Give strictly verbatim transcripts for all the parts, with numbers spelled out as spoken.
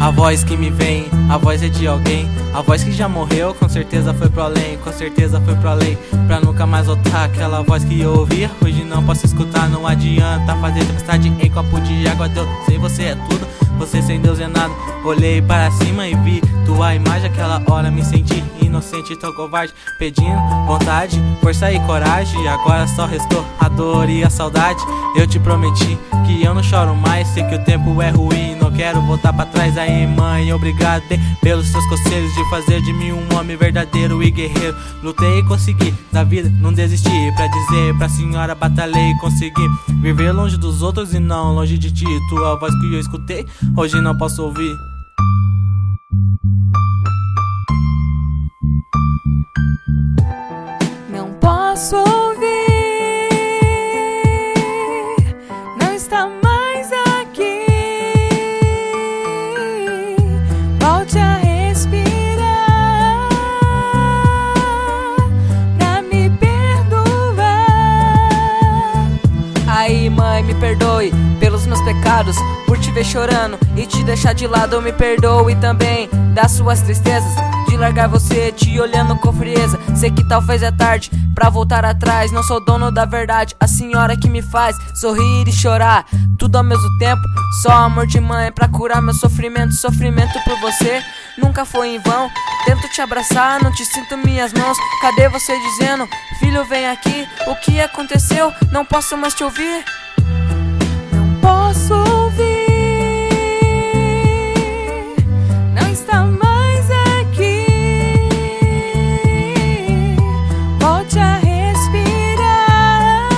A voz que me vem, a voz é de alguém. A voz que já morreu, com certeza foi pro além. Com certeza foi pro além, pra nunca mais voltar. Aquela voz que eu ouvia, hoje não posso escutar. Não adianta fazer tempestade em copo de água. Deus, sei você é tudo, você sem Deus é nada. Olhei para cima e vi tua imagem. Aquela hora me senti inocente, tão covarde, pedindo vontade, força e coragem. Agora só restou a dor e a saudade. Eu te prometi que eu não choro mais. Sei que o tempo é ruim, não quero voltar pra trás. Aí mãe, obrigado pelos seus conselhos, de fazer de mim um homem verdadeiro e guerreiro. Lutei e consegui, da vida não desisti. Pra dizer pra senhora, batalhei e consegui viver longe dos outros e não longe de ti. Tua voz que eu escutei, hoje não posso ouvir. Não posso ouvir, não está mais aqui. Volte a respirar pra me perdoar. Aí mãe, me perdoe pelos meus pecados, por te ver chorando e te deixar de lado. Me perdoe também das suas tristezas, de largar você te olhando com frieza. Sei que talvez é tarde pra voltar atrás. Não sou dono da verdade, a senhora que me faz sorrir e chorar, tudo ao mesmo tempo. Só amor de mãe pra curar meu sofrimento. Sofrimento por você nunca foi em vão. Tento te abraçar, não te sinto minhas mãos. Cadê você dizendo, filho vem aqui? O que aconteceu? Não posso mais te ouvir. Não posso ouvir, não está mais aqui. Volte a respirar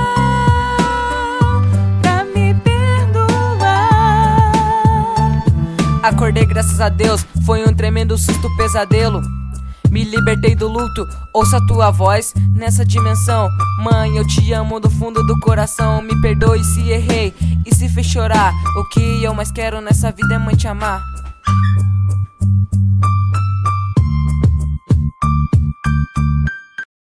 pra me perdoar. Acordei graças a Deus, foi um tremendo susto, pesadelo. Me libertei do luto, ouça a tua voz nessa dimensão. Mãe, eu te amo do fundo do coração. Me perdoe se errei e se fez chorar. O que eu mais quero nessa vida é mãe te amar.